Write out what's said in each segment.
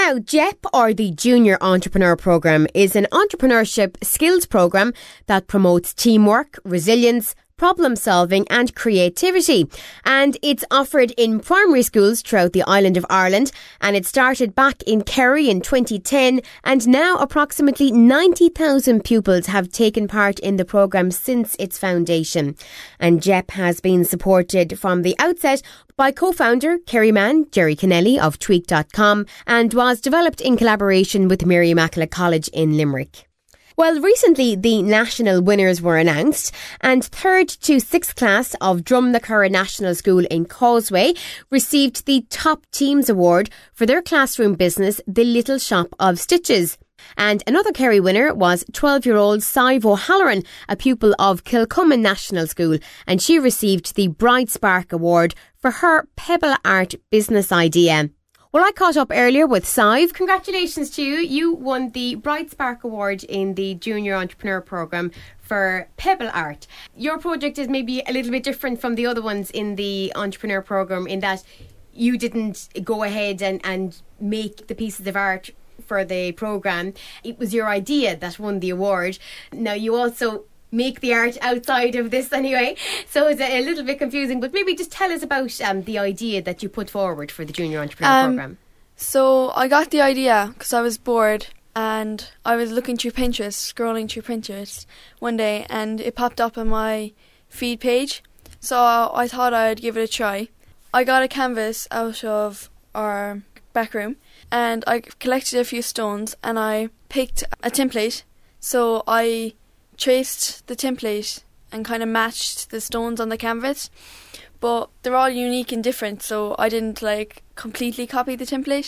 Now, JEP, or the Junior Entrepreneur Programme, is an entrepreneurship skills programme that promotes teamwork, resilience, problem solving and creativity. And it's offered in primary schools throughout the island of Ireland, and it started back in Kerry in 2010, and now approximately 90,000 pupils have taken part in the programme since its foundation. And JEP has been supported from the outset by co-founder Kerry man Jerry Kennelly of Tweak.com, and was developed in collaboration with Mary Immaculate College in Limerick. Well, recently the national winners were announced, and 3rd to 6th class of Drumnacurra National School in Causeway received the Top Teams Award for their classroom business, The Little Shop of Stitches. And another Kerry winner was 12-year-old Sive O'Halloran, a pupil of Kilcummin National School, and she received the Bright Spark Award for her Pebble Art business idea. Well, I caught up earlier with Sive. Congratulations to you. You won the Bright Spark Award in the Junior Entrepreneur Programme for Pebble Art. Your project is maybe a little bit different from the other ones in the Entrepreneur Programme in that you didn't go ahead and make the pieces of art for the programme. It was your idea that won the award. Now, you also make the art outside of this anyway, so it's a little bit confusing, but maybe just tell us about the idea that you put forward for the Junior Entrepreneur Programme. So I got the idea because I was bored and I was looking through Pinterest, scrolling through Pinterest one day, and it popped up on my feed page, so I thought I'd give it a try. I got a canvas out of our back room and I collected a few stones and I picked a template, so I traced the template and kind of matched the stones on the canvas, but they're all unique and different, so I didn't completely copy the template.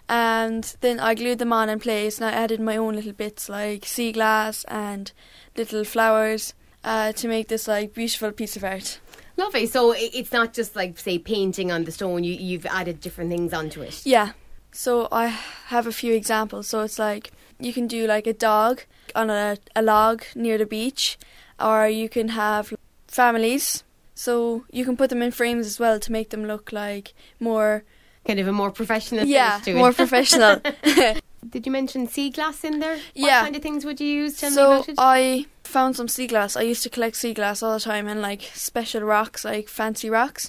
And then I glued them on in place and I added my own little bits like sea glass and little flowers to make this beautiful piece of art. Lovely. So it's not just say painting on the stone, you've added different things onto it. Yeah. So I have a few examples. So it's you can do a dog on a log near the beach, or you can have families, so you can put them in frames as well to make them look more kind of a more professional finish to it. More professional. Did you mention sea glass in there? Yeah. What kind of things would you use? Tell me about it. I found some sea glass. I used to collect sea glass all the time, and special rocks, fancy rocks,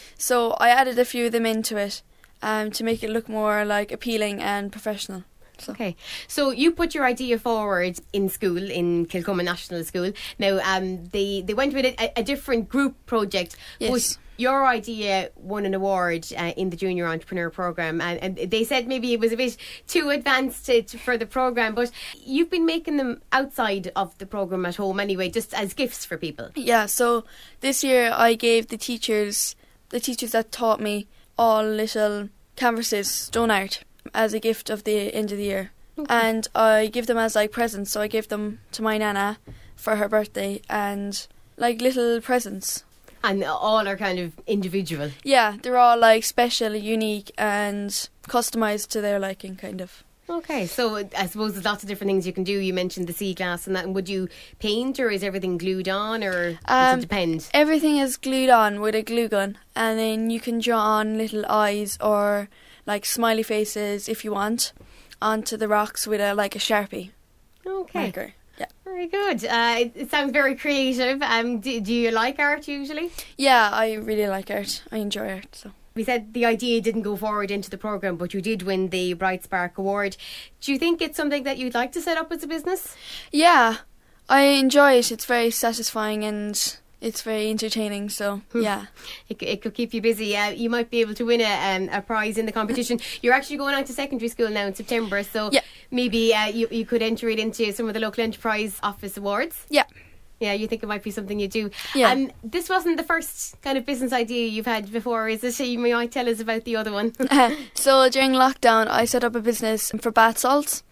so I added a few of them into it to make it look more appealing and professional. Okay, so you put your idea forward in school, in Kilcummin National School. Now, they went with a different group project. Yes. But your idea won an award in the Junior Entrepreneur Programme, and they said maybe it was a bit too advanced for the programme, but you've been making them outside of the programme at home anyway, just as gifts for people. Yeah, so this year I gave the teachers that taught me all little canvases, stone art, as a gift of the end of the year. Okay. And I give them as presents, so I gave them to my nana for her birthday, and little presents. And all are kind of individual. Yeah, they're all special, unique and customised to their liking, kind of. Okay, so I suppose there's lots of different things you can do. You mentioned the sea glass and that. And would you paint, or is everything glued on, or does it depend? Everything is glued on with a glue gun, and then you can draw on little eyes or smiley faces if you want onto the rocks with a Sharpie marker. Yeah. Very good. It sounds very creative. Do you like art usually? Yeah, I really like art. I enjoy art. So we said the idea didn't go forward into the programme, but you did win the Bright Spark Award. Do you think it's something that you'd like to set up as a business? Yeah, I enjoy it. It's very satisfying and it's very entertaining, so yeah. It could keep you busy. You might be able to win a prize in the competition. You're actually going on to secondary school now in September, so maybe you could enter it into some of the local enterprise office awards. Yeah. Yeah, you think it might be something you do. Yeah. This wasn't the first kind of business idea you've had before, is it? You might tell us about the other one. So during lockdown, I set up a business for bath salts.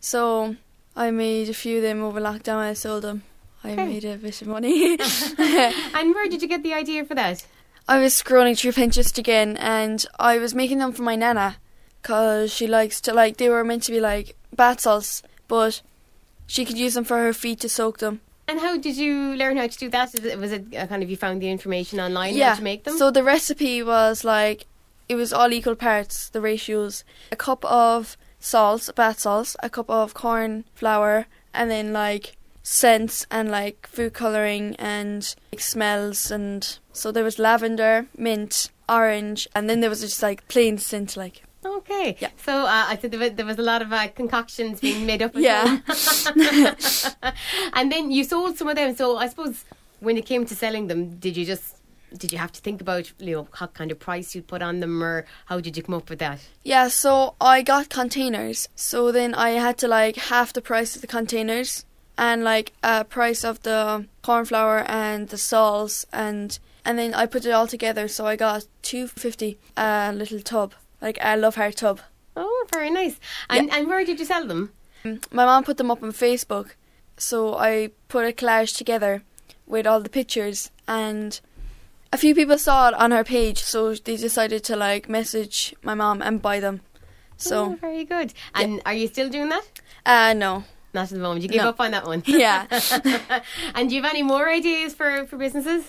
So I made a few of them over lockdown. I sold them. I made a bit of money. And where did you get the idea for that? I was scrolling through Pinterest again, and I was making them for my nana, because she likes to, they were meant to be bath salts, but she could use them for her feet to soak them. And how did you learn how to do that? Was it kind of you found the information online how to make them? So the recipe was it was all equal parts, the ratios. A cup of salts, bath salts, a cup of corn flour, and then like scents and like food colouring and like smells. And so there was lavender, mint, orange, and then there was just like plain scent like. Okay. Yeah. So I said there was a lot of concoctions being made up. At Yeah. home. And then you sold some of them. So I suppose when it came to selling them, did you have to think about, what kind of price you'd put on them, or how did you come up with that? Yeah, so I got containers. So then I had to like half the price of the containers and like a price of the corn flour and the salts, and then I put it all together. So I got $2.50 a little tub, like a Love Heart tub. Oh, very nice. And where did you sell them? My mom put them up on Facebook, so I put a collage together with all the pictures, and a few people saw it on her page, so they decided to like message my mom and buy them. So very good. And are you still doing that? No. Not at the moment. You gave up on that one. Yeah. And do you have any more ideas for businesses?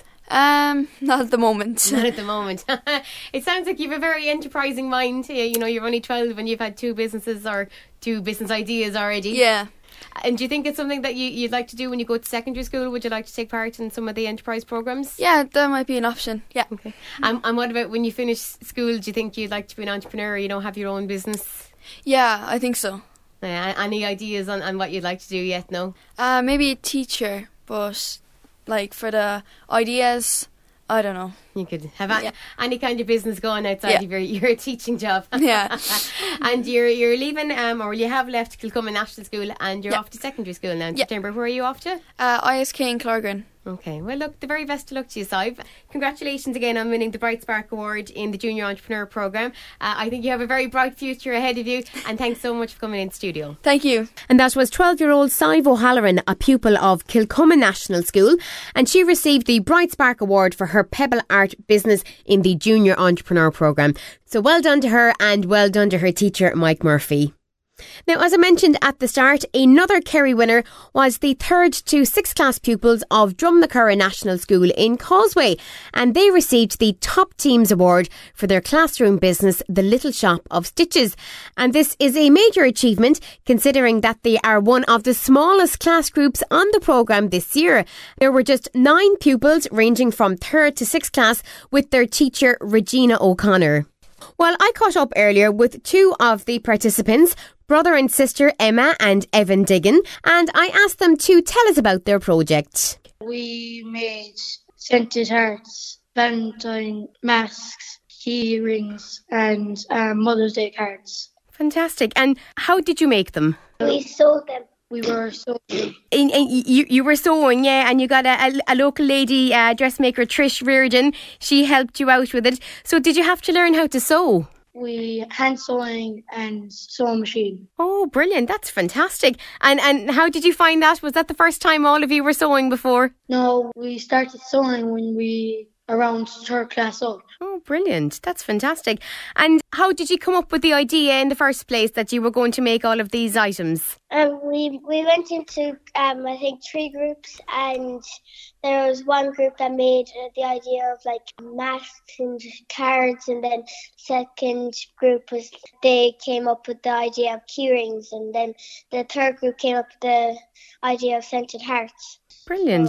Not at the moment. Not at the moment. It sounds like you have a very enterprising mind. You're only 12 and you've had two businesses or two business ideas already. Yeah. And do you think it's something that you'd like to do when you go to secondary school? Would you like to take part in some of the enterprise programs? Yeah, that might be an option. Yeah. Okay. And what about when you finish school? Do you think you'd like to be an entrepreneur? Have your own business? Yeah, I think so. Any ideas on what you'd like to do yet? No? Maybe a teacher, but like for the ideas, I don't know. You could have any kind of business going outside of your teaching job. Yeah. And you're leaving, or you have left Kilcummin National School, and you're off to secondary school now in September. Where are you off to? ISK in Clorgan. Okay, well look, the very best of luck to you, Sive. Congratulations again on winning the Bright Spark Award in the Junior Entrepreneur Programme. I think you have a very bright future ahead of you, and thanks so much for coming in studio. Thank you. And that was 12-year-old Sive O'Halloran, a pupil of Kilcummin National School, and she received the Bright Spark Award for her Pebble Art business in the Junior Entrepreneur Programme. So well done to her, and well done to her teacher, Mike Murphy. Now, as I mentioned at the start, another Kerry winner was the 3rd to 6th class pupils of Drumnacurra National School in Causeway, and they received the Top Teams Award for their classroom business, The Little Shop of Stitches. And this is a major achievement considering that they are one of the smallest class groups on the programme this year. There were just 9 pupils ranging from 3rd to 6th class with their teacher Regina O'Connor. Well, I caught up earlier with 2 of the participants, brother and sister Emma and Evan Diggin, and I asked them to tell us about their project. We made scented hearts, Valentine masks, key rings and Mother's Day cards. Fantastic. And how did you make them? We sewed them. We were sewing. You were sewing, yeah, and you got a local lady, dressmaker Trish Reardon. She helped you out with it. So did you have to learn how to sew? We hand sewing and sewing machine. Oh, brilliant. That's fantastic. And how did you find that? Was that the first time all of you were sewing before? No, we started sewing when we around 3rd class up. Oh, brilliant. That's fantastic. And how did you come up with the idea in the first place that you were going to make all of these items? We went into, I think, 3 groups, and there was one group that made the idea of like masks and cards, and then second group was they came up with the idea of key rings, and then the 3rd group came up with the idea of scented hearts. Brilliant.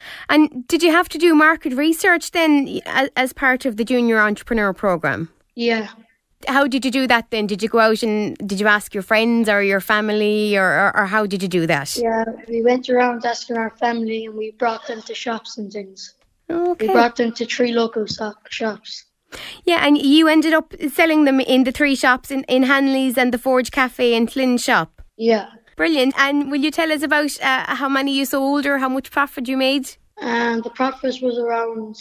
And did you have to do market research then as part of the Junior Entrepreneur Programme? Yeah. How did you do that then? Did you go out and did you ask your friends or your family or how did you do that? Yeah, we went around asking our family and we brought them to shops and things. Okay. We brought them to 3 local shops. Yeah, and you ended up selling them in the 3 shops in Hanley's and the Forge Cafe and Flynn shop? Yeah. Brilliant. And will you tell us about how many you sold or how much profit you made? The profit was around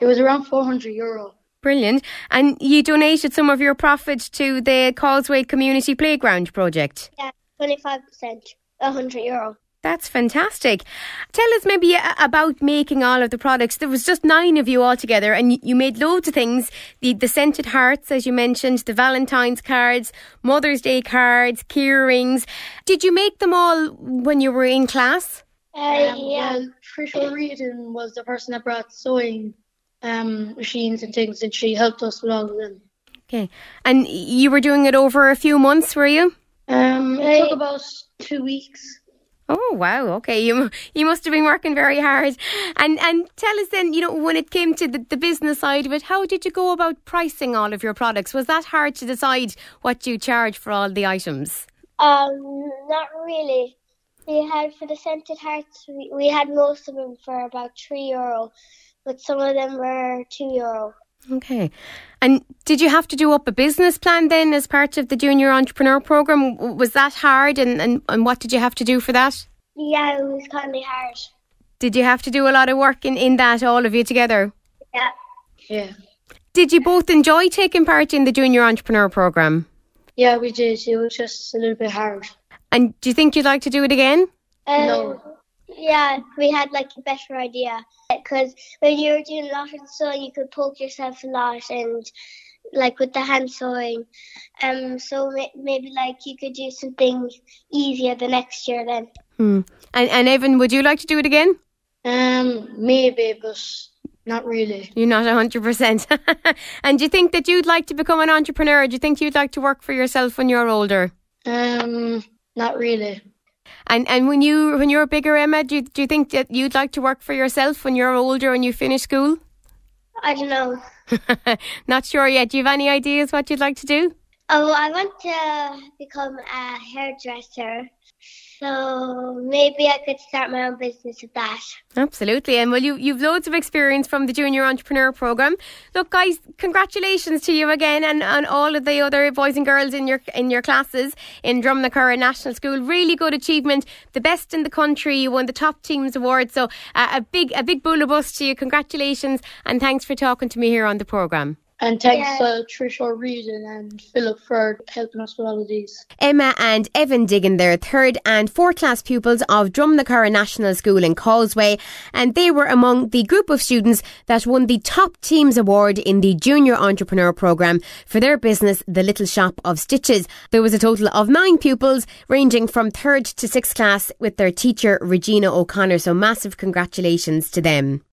€400. Brilliant. And you donated some of your profit to the Causeway Community Playground project? Yeah, 25%, €100. That's fantastic. Tell us maybe about making all of the products. There was just 9 of you all together and you made loads of things. The scented hearts, as you mentioned, the Valentine's cards, Mother's Day cards, key rings. Did you make them all when you were in class? Yeah. Well, Trish Reardon was the person that brought sewing machines and things, and she helped us with all of them. Okay. And you were doing it over a few months, were you? It took about 2 weeks. Oh, wow. Okay. You must have been working very hard. And tell us then, when it came to the business side of it, how did you go about pricing all of your products? Was that hard to decide what you charge for all the items? Not really. We had for the scented hearts, we had most of them for about €3, but some of them were €2. Okay. And did you have to do up a business plan then as part of the Junior Entrepreneur Programme? Was that hard and what did you have to do for that? Yeah, it was kind of hard. Did you have to do a lot of work in that, all of you together? Yeah. Yeah. Did you both enjoy taking part in the Junior Entrepreneur Programme? Yeah, we did. It was just a little bit hard. And do you think you'd like to do it again? No. Yeah, we had a better idea. Because when you were doing a lot of sewing, you could poke yourself a lot and with the hand sewing. So maybe you could do something easier the next year then. And Evan, would you like to do it again? Maybe, but not really. You're not 100%. And do you think that you'd like to become an entrepreneur? Do you think you'd like to work for yourself when you're older? Not really. And when you're bigger, Emma, do you think that you'd like to work for yourself when you're older and you finish school? I don't know. Not sure yet. Do you have any ideas what you'd like to do? Oh, I want to become a hairdresser. So maybe I could start my own business with that. Absolutely. And well, you've loads of experience from the Junior Entrepreneur Programme. Look, guys, congratulations to you again and all of the other boys and girls in your classes in Drumnacurra National School. Really good achievement. The best in the country. You won the Top Teams Award. So a big bullabus to you. Congratulations. And thanks for talking to me here on the programme. And thanks to Trish O'Regan and Philip for helping us with all of these. Emma and Evan Diggin, they're 3rd and 4th class pupils of Drumnacurra National School in Causeway, and they were among the group of students that won the Top Teams Award in the Junior Entrepreneur Programme for their business, The Little Shop of Stitches. There was a total of 9 pupils ranging from 3rd to 6th class with their teacher Regina O'Connor, so massive congratulations to them.